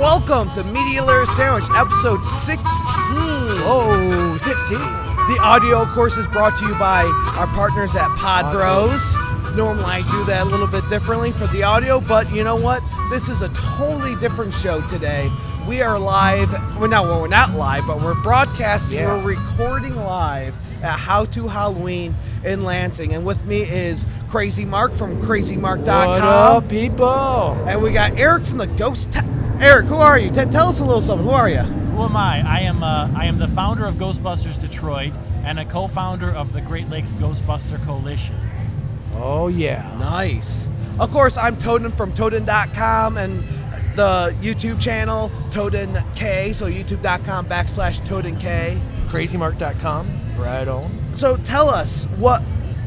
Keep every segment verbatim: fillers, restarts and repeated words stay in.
welcome to Media Layer Sandwich, episode sixteen. Oh, sixteen. The audio, of course, is brought to you by our partners at Pod Bros. Normally I do that a little bit differently for the audio, but you know what? This is a totally different show today. We are live, well, no, well, we're not live, but we're broadcasting, Yeah. we're recording live at How To Halloween in Lansing. And with me is Crazy Mark from crazy mark dot com. What up, people? And we got Eric from the Ghost. Te- Eric, who are you? T- tell us a little something. Who are you? Who am I? I am uh, I am the founder of Ghostbusters Detroit and a co-founder of the Great Lakes Ghostbuster Coalition. Oh, yeah. Nice. Of course, I'm Toden from Toden dot com and the YouTube channel Toden K. So YouTube dot com backslash Toden K. crazy mark dot com. Right on. So tell us what.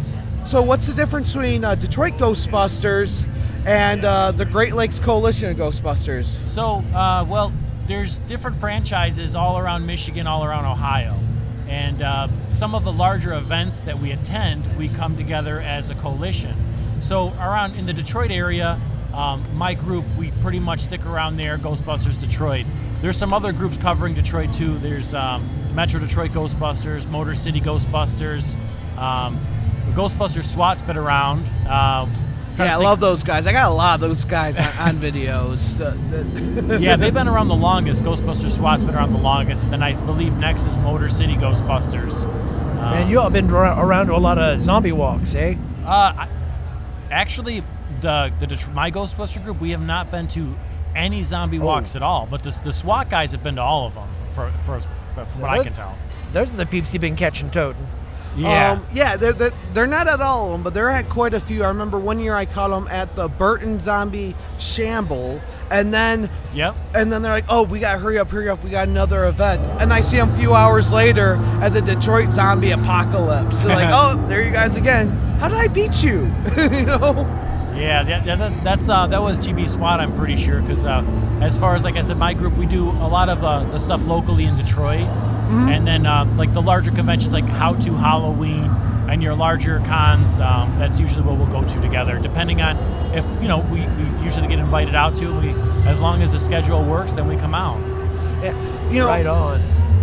So what's the difference between uh, Detroit Ghostbusters and uh, the Great Lakes Coalition of Ghostbusters? So, uh, well, there's different franchises all around Michigan, all around Ohio. And uh, some of the larger events that we attend, we come together as a coalition. So around in the Detroit area, um, my group, we pretty much stick around there, Ghostbusters Detroit. There's some other groups covering Detroit too. There's um, Metro Detroit Ghostbusters, Motor City Ghostbusters, um, Ghostbusters SWAT's been around. Uh, Yeah, I love those guys. I got a lot of those guys on, on videos. The, the Yeah, they've been around the longest. Ghostbusters SWAT's been around the longest, and then I believe next is Motor City Ghostbusters. Um, Man, you all been ar- around to a lot of zombie walks, eh? Uh, I, actually, the the Det- my Ghostbuster group, we have not been to any zombie walks at all. But the, the SWAT guys have been to all of them, for, for, for what I those- can tell. Those are the peeps you've been catching toting. Yeah. Um, yeah, they're, they're, they're not at all of them, but they're at quite a few. I remember one year I caught them at the Burton Zombie Shamble, and then Yep. and then they're like, oh, we got to hurry up, hurry up, we got another event. And I see them a few hours later at the Detroit Zombie Apocalypse. They're like, oh, there you guys again. How did I beat you? you know? Yeah, that, that, that's uh, that was G B SWAT, I'm pretty sure, because uh, as far as, like I said, my group, we do a lot of uh, the stuff locally in Detroit, mm-hmm. and then uh, like the larger conventions like How To Halloween and your larger cons, um, that's usually what we'll go to together, depending on if, you know, we, we usually get invited out to, we, as long as the schedule works, then we come out. Yeah, you know, Right on.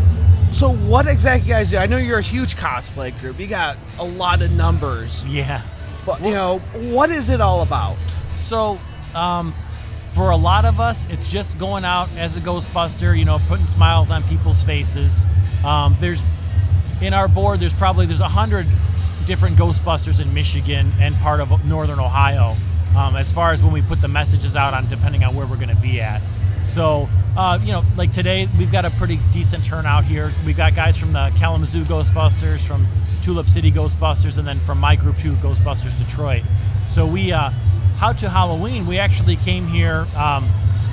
So what exactly you guys do? I know you're a huge cosplay group. You got a lot of numbers. Yeah. But, you know, what is it all about? So, um, for a lot of us, it's just going out as a Ghostbuster, you know, putting smiles on people's faces. Um, there's, in our board, there's probably, there's a hundred different Ghostbusters in Michigan and part of Northern Ohio, um, as far as when we put the messages out on, depending on where we're going to be at. So, uh, you know, like today, we've got a pretty decent turnout here. We've got guys from the Kalamazoo Ghostbusters, from Tulip City Ghostbusters, and then from my group too, Ghostbusters Detroit. So we, uh, How To Halloween, we actually came here, um,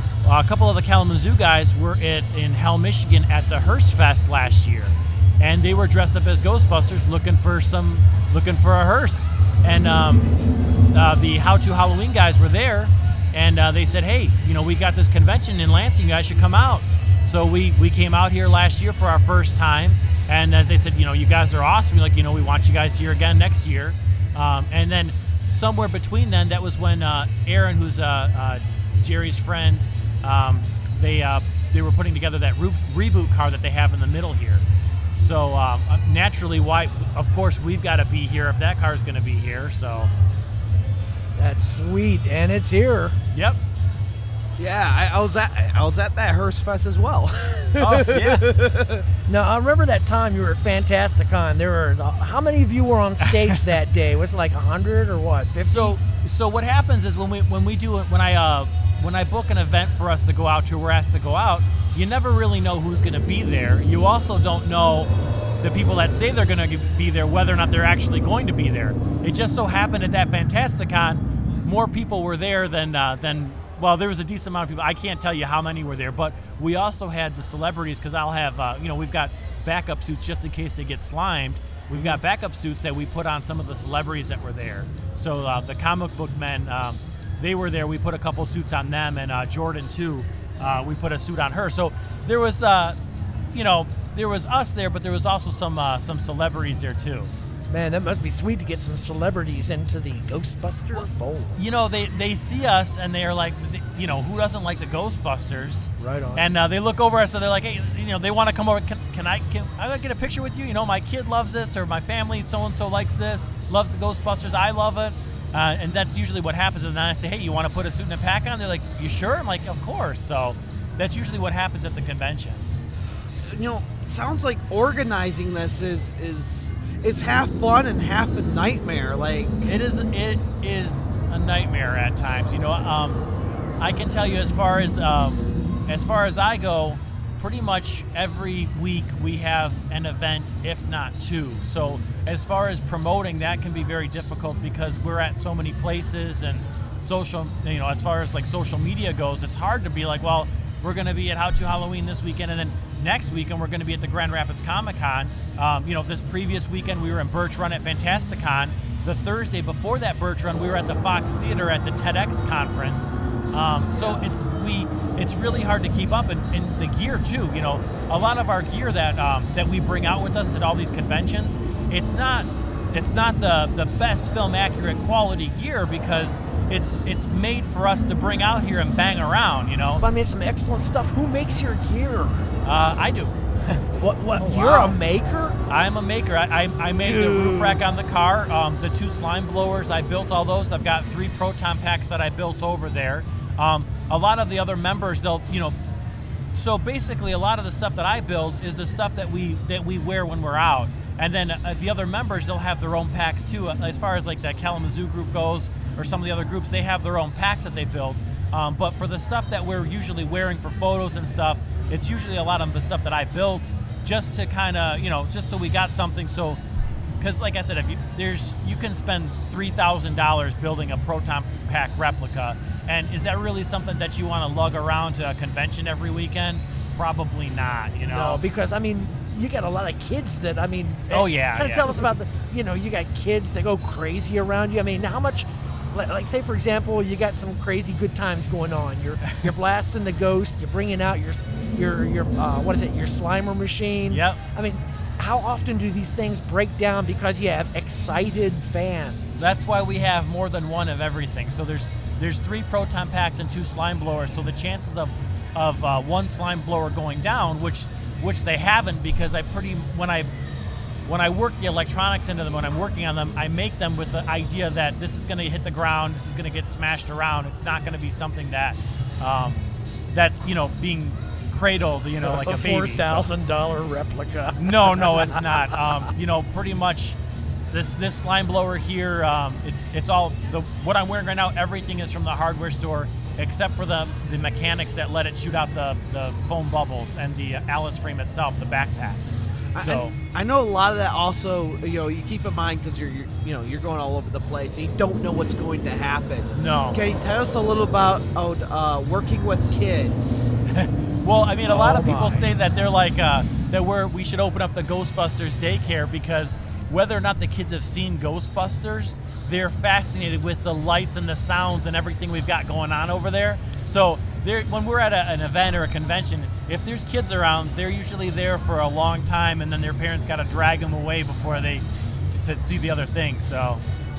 a couple of the Kalamazoo guys were at, in Hell, Michigan at the Hearst Fest last year. And they were dressed up as Ghostbusters looking for some, looking for a hearse. And um, uh, the How To Halloween guys were there, and uh, they said, hey, you know, we got this convention in Lansing, you guys should come out. So we, we came out here last year for our first time, and uh, they said, you know, you guys are awesome. Like, you know, we want you guys here again next year. Um, and then somewhere between then, that was when uh, Aaron, who's uh, uh, Jerry's friend, um, they uh, they were putting together that re- reboot car that they have in the middle here. So um, naturally, why? Of course, we've got to be here if that car is going to be here. So That's sweet, and it's here. yep. Yeah, I, I was at I was at that Hearst Fest as well. Oh yeah. Now, I remember that time you were at Fantasticon. There were, how many of you were on stage that day? Was it like one hundred or what, fifty? So so what happens is when we when we do it when I uh when I book an event for us to go out to, we're asked to go out. You never really know who's going to be there. You also don't know the people that say they're going to be there, whether or not they're actually going to be there. It just so happened at that Fantasticon, more people were there than uh, than. Well, there was a decent amount of people. I can't tell you how many were there, but we also had the celebrities, because I'll have, uh, you know, we've got backup suits just in case they get slimed. We've got backup suits that we put on some of the celebrities that were there. So uh, the comic book men, um, they were there. We put a couple suits on them, and uh, Jordan too. Uh, we put a suit on her. So there was, uh, you know, there was us there, but there was also some uh, some celebrities there too. Man, that must be sweet to get some celebrities into the Ghostbuster fold. You know, they, they see us and they're like, you know, who doesn't like the Ghostbusters? Right on. And uh, they look over us and they're like, hey, you know, they want to come over. Can, can I can I get a picture with you? You know, my kid loves this, or my family so-and-so likes this, loves the Ghostbusters. I love it. Uh, and that's usually what happens. And then I say, hey, you want to put a suit and a pack on? They're like, you sure? I'm like, of course. So that's usually what happens at the conventions. You know, it sounds like organizing this is is it's half fun and half a nightmare. Like it is, it is a nightmare at times. You know, um, I can tell you as far as um, as far as I go, pretty much every week we have an event, if not two. So as far as promoting, that can be very difficult because we're at so many places and social. You know, as far as like social media goes, it's hard to be like, well, we're going to be at How to Halloween this weekend, and then next weekend we're going to be at the Grand Rapids Comic Con. Um, you know, this previous weekend we were in Birch Run at Fantasticon. The Thursday before that Birch Run, we were at the Fox Theater at the TEDx conference. Um, so it's we it's really hard to keep up, and, and the gear too. You know, a lot of our gear that um, that we bring out with us at all these conventions, it's not it's not the the best film accurate quality gear because it's it's made for us to bring out here and bang around. You know, But I mean, some excellent stuff. Who makes your gear? uh, I do. What? What? Oh, You're wow. a maker? I'm a maker. I, I, I made the Dude. roof rack on the car, um, the two slime blowers. I built all those. I've got three proton packs that I built over there. Um, a lot of the other members, they'll, you know, so basically a lot of the stuff that I build is the stuff that we that we wear when we're out. And then uh, the other members, they'll have their own packs too. Uh, as far as like the Kalamazoo group goes, or some of the other groups, they have their own packs that they build. Um, but for the stuff that we're usually wearing for photos and stuff, it's usually a lot of the stuff that I built just to kind of, you know, just so we got something. So, because like I said, if you there's you can spend three thousand dollars building a proton pack replica, and is that really something that you want to lug around to a convention every weekend? Probably not. You know. No, because I mean, you got a lot of kids that I mean. Oh, yeah, Kind of yeah. tell us about the. You know, you got kids that go crazy around you. I mean, how much? Like, like say for example, you got some crazy good times going on. You're you're blasting the ghost. You're bringing out your your your uh, what is it? Your Slimer machine. Yep. I mean, how often do these things break down because you have excited fans? That's why we have more than one of everything. So there's there's three proton packs and two slime blowers. So the chances of of uh, one slime blower going down, which which they haven't, because I pretty when I when I work the electronics into them, when I'm working on them, I make them with the idea that this is going to hit the ground, this is going to get smashed around. It's not going to be something that um, that's you know being cradled, you know, like a, a baby. four thousand dollar replica. No, no, it's not. Um, you know, pretty much this this slime blower here. Um, it's it's all the what I'm wearing right now. Everything is from the hardware store, except for the the mechanics that let it shoot out the the foam bubbles and the Alice frame itself, the backpack. So I, I know a lot of that also, you know, you keep in mind because you're, you're, you know, you're going all over the place. And you don't know what's going to happen. no. Can you tell us a little about oh, uh, working with kids? Well, I mean, a lot Oh of people my. say that they're like uh, that we're we should open up the Ghostbusters daycare because whether or not the kids have seen Ghostbusters, they're fascinated with the lights and the sounds and everything we've got going on over there. So they're, when we're at a, an event or a convention, if there's kids around, they're usually there for a long time, and then their parents got to drag them away before they to see the other thing. So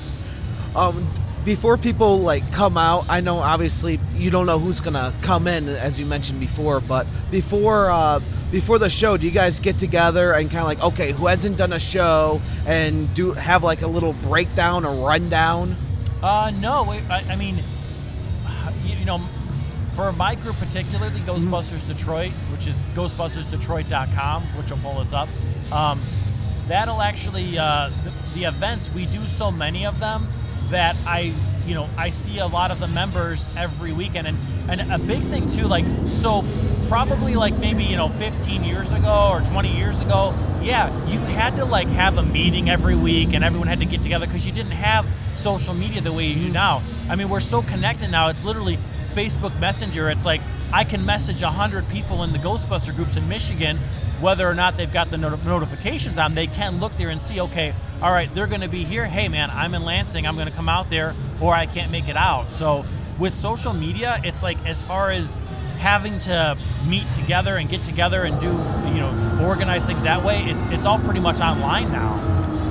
Um, before people like come out, I know obviously you don't know who's gonna come in, as you mentioned before, but before uh, before the show, do you guys get together and kind of like, okay, who hasn't done a show, and do have like a little breakdown or rundown? Uh, no, we- I, I mean, you, you know, for my group particularly, Ghostbusters Detroit, which is ghostbusters detroit dot com, which will pull us up, um, that'll actually, uh, the, the events, we do so many of them that I, you know, I see a lot of the members every weekend. And, and a big thing too, like, so probably like maybe, you know, fifteen years ago or twenty years ago, yeah, you had to like have a meeting every week and everyone had to get together because you didn't have social media the way you do now. I mean, we're so connected now. It's literally Facebook Messenger. It's like I can message one hundred people in the Ghostbuster groups in Michigan, whether or not they've got the not- notifications on. They can look there and see, okay, all right, they're going to be here. Hey, man, I'm in Lansing. I'm going to come out there, or I can't make it out. So with social media, it's like as far as having to meet together and get together and do, you know, organize things that way, it's it's all pretty much online now.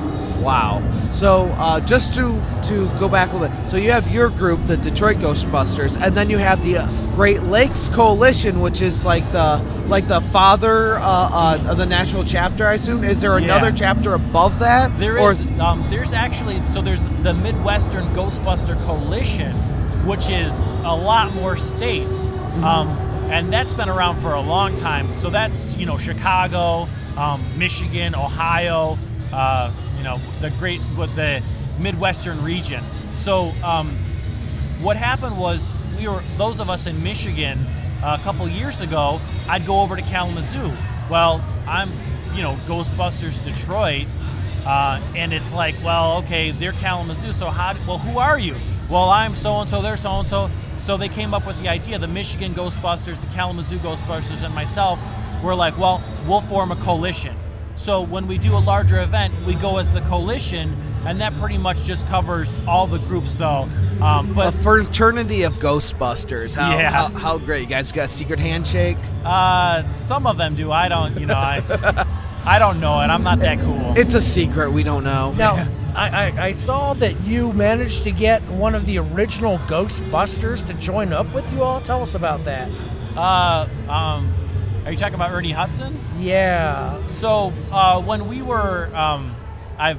Wow. So uh, just to to go back a little bit, so you have your group, the Detroit Ghostbusters, and then you have the uh, Great Lakes Coalition, which is like the like the father uh, uh, of the national chapter, I assume. Is there another Yeah. chapter above that? There Or is. Um, there's actually so there's the Midwestern Ghostbuster Coalition, which is a lot more states, Mm-hmm. um, and that's been around for a long time. So that's you know Chicago, um, Michigan, Ohio, uh, you know the great what the Midwestern region. So um, what happened was we were those of us in Michigan uh, a couple years ago. I'd go over to Kalamazoo. Well, I'm you know Ghostbusters Detroit. Uh, and it's like, well, okay, they're Kalamazoo, so how, do, well, who are you? Well, I'm so-and-so, they're so-and-so. So they came up with the idea, the Michigan Ghostbusters, the Kalamazoo Ghostbusters, and myself, we're like, well, we'll form a coalition. So when we do a larger event, we go as the coalition, and that pretty much just covers all the groups. So, um, a but fraternity of Ghostbusters. How, Yeah. how, how great. You guys got a secret handshake? uh, some of them do. I don't, you know, I, I don't know it. I'm not that cool. It's a secret. We don't know. Now, I, I, I saw that you managed to get one of the original Ghostbusters to join up with you all. Tell us about that. Uh, um, are you talking about Ernie Hudson? Yeah. So uh, when we were, um, I've,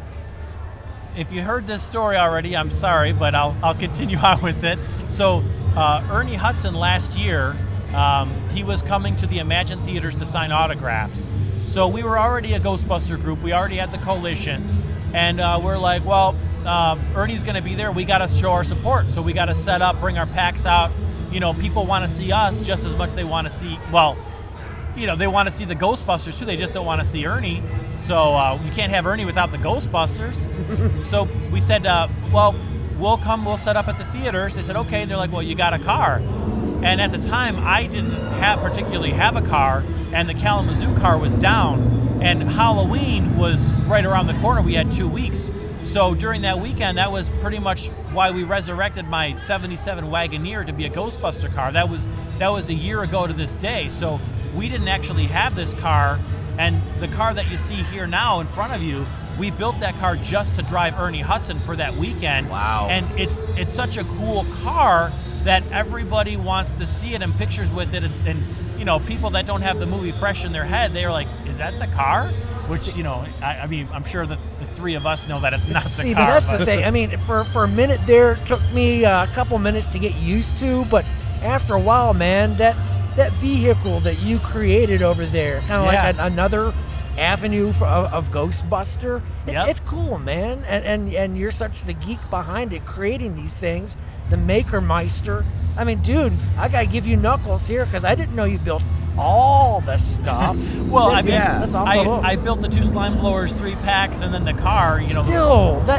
if you heard this story already, I'm sorry, but I'll I'll continue on with it. So uh, Ernie Hudson last year, um, he was coming to the Imagine Theaters to sign autographs. So we were already a Ghostbuster group. We already had the coalition, and uh, we're like, well, uh, Ernie's going to be there. We got to show our support. So we got to set up, bring our packs out. You know, people want to see us just as much as they want to see. Well. You know, they want to see the Ghostbusters too. They just don't want to see Ernie. So uh, you can't have Ernie without the Ghostbusters. So we said, uh, well, we'll come, we'll set up at the theaters. They said, okay. They're like, well, you got a car. And at the time, I didn't have particularly have a car, and the Kalamazoo car was down. And Halloween was right around the corner. We had two weeks. So during that weekend, that was pretty much why we resurrected my seventy-seven Wagoneer to be a Ghostbuster car. That was that was a year ago to this day. So we didn't actually have this car, and the car that you see here now in front of you, we built that car just to drive Ernie Hudson for that weekend. Wow. And it's it's such a cool car that everybody wants to see it and pictures with it, and, and you know, people that don't have the movie fresh in their head, they're like, is that the car? Which, you know, I, I mean, I'm sure that the three of us know that it's not See, the but car. that's but- the thing. I mean, for, for a minute there, it took me uh, a couple minutes to get used to, but after a while, man, that that vehicle that you created over there, kind of Yeah. like an, another avenue for, of, of Ghostbuster. It's, Yep. it's cool, man, and, and and you're such the geek behind it, creating these things, the Maker Meister. I mean, dude, I gotta give you knuckles here because I didn't know you built all the stuff. Well, I mean, Yeah. that's off I, the hook. I built the two slime blowers, three packs, and then the car. You know, Still, that,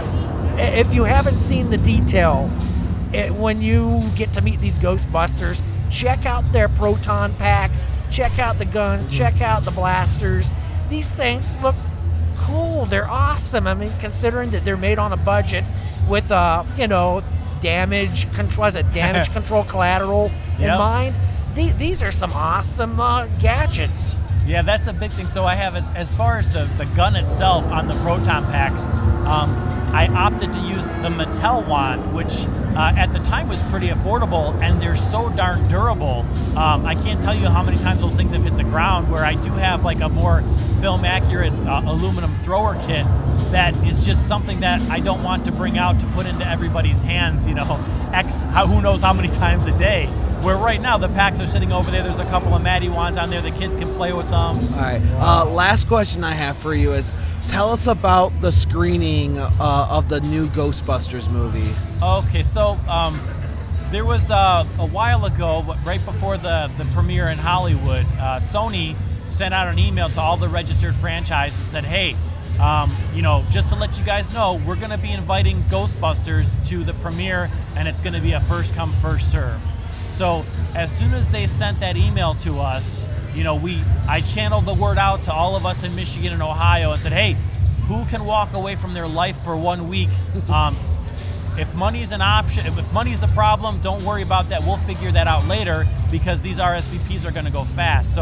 that if you haven't seen the detail, it, when you get to meet these Ghostbusters, check out their proton packs, check out the guns, Mm-hmm. check out the blasters. These things look cool. They're awesome. I mean, considering that they're made on a budget with, uh, you know, damage control, is it damage control collateral in Yep. mind. The, these are some awesome uh, gadgets. Yeah, that's a big thing. So I have, as, as far as the, the gun itself on the proton packs, um, I opted to use the Mattel wand, which uh, at the time was pretty affordable, and they're so darn durable. Um, I can't tell you how many times those things have hit the ground, where I do have like a more film accurate uh, aluminum thrower kit that is just something that I don't want to bring out to put into everybody's hands, you know, X, how, who knows how many times a day. Where right now the packs are sitting over there. There's a couple of Matty wands on there. The kids can play with them. All right. Uh, last question I have for you is, tell us about the screening uh, of the new Ghostbusters movie. Okay, so um, there was uh, a while ago, but right before the, the premiere in Hollywood, uh, Sony sent out an email to all the registered franchises and said, hey, um, you know, just to let you guys know, we're going to be inviting Ghostbusters to the premiere, and it's going to be a first come, first serve. So as soon as they sent that email to us, you know, we I channeled the word out to all of us in Michigan and Ohio and said, hey, who can walk away from their life for one week? Um, if money's an option, if money's a problem, don't worry about that. We'll figure that out later because these R S V Ps are going to go fast. So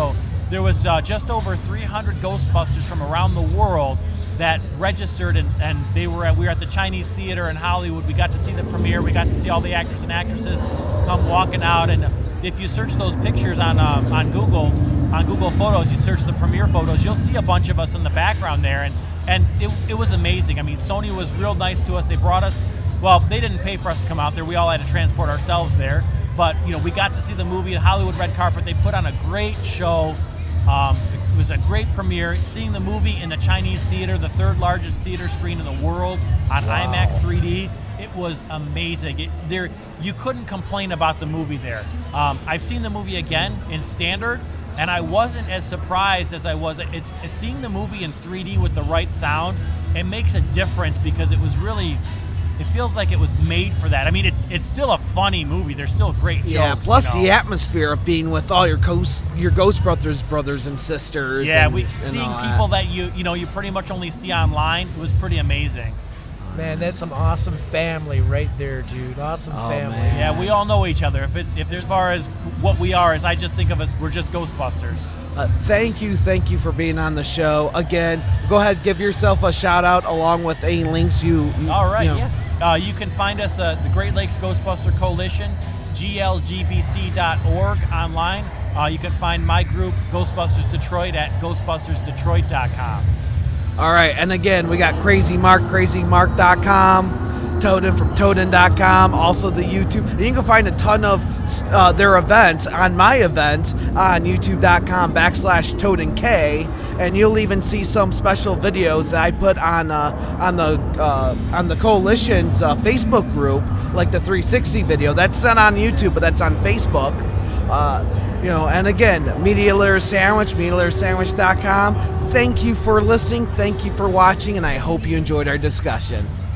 there was uh, just over three hundred Ghostbusters from around the world that registered, and, and they were at, we were at the Chinese Theater in Hollywood. We got to see the premiere. We got to see all the actors and actresses come walking out. And if you search those pictures on uh, on Google, on Google Photos, you search the premiere photos, you'll see a bunch of us in the background there. And and it, it was amazing. I mean, Sony was real nice to us. They brought us, well, they didn't pay for us to come out there. We all had to transport ourselves there. But, you know, we got to see the movie at Hollywood Red Carpet. They put on a great show. Um, it was a great premiere. Seeing the movie in the Chinese Theater, the third largest theater screen in the world, on Wow. IMAX three D, it was amazing. It, there, you couldn't complain about the movie there. Um, I've seen the movie again in standard, and I wasn't as surprised as I was. It's, it's seeing the movie in three D with the right sound. It makes a difference because it was really, it feels like it was made for that. I mean, it's it's still a funny movie. There's still great jokes. Yeah, plus you know? the atmosphere of being with all your ghost, your Ghostbusters brothers and sisters. Yeah, and, we and seeing all people that. that you you know you pretty much only see online. It was pretty amazing. Man, that's some awesome family right there, dude. Awesome Oh, family. man. Yeah, we all know each other. If it if as far as what we are, is I just think of us, we're just Ghostbusters. Uh, thank you, thank you for being on the show again. Go ahead, give yourself a shout out along with any links you. you All right, you know. yeah. Uh, you can find us the the Great Lakes Ghostbuster Coalition, G L G B C dot org online. Uh, you can find my group Ghostbusters Detroit at ghostbusters detroit dot com. All right, and again, we got Crazy Mark, crazy mark dot com, Toden from Toden dot com, also the YouTube. And you can find a ton of uh, their events on my event on youtube dot com backslash TodenK, and you'll even see some special videos that I put on uh, on the uh, on the Coalition's uh, Facebook group, like the three sixty video. That's not on YouTube, but that's on Facebook. Uh, you know, and again, Media Layer Sandwich, media layer sandwich dot com. Thank you for listening. Thank you for watching, and I hope you enjoyed our discussion.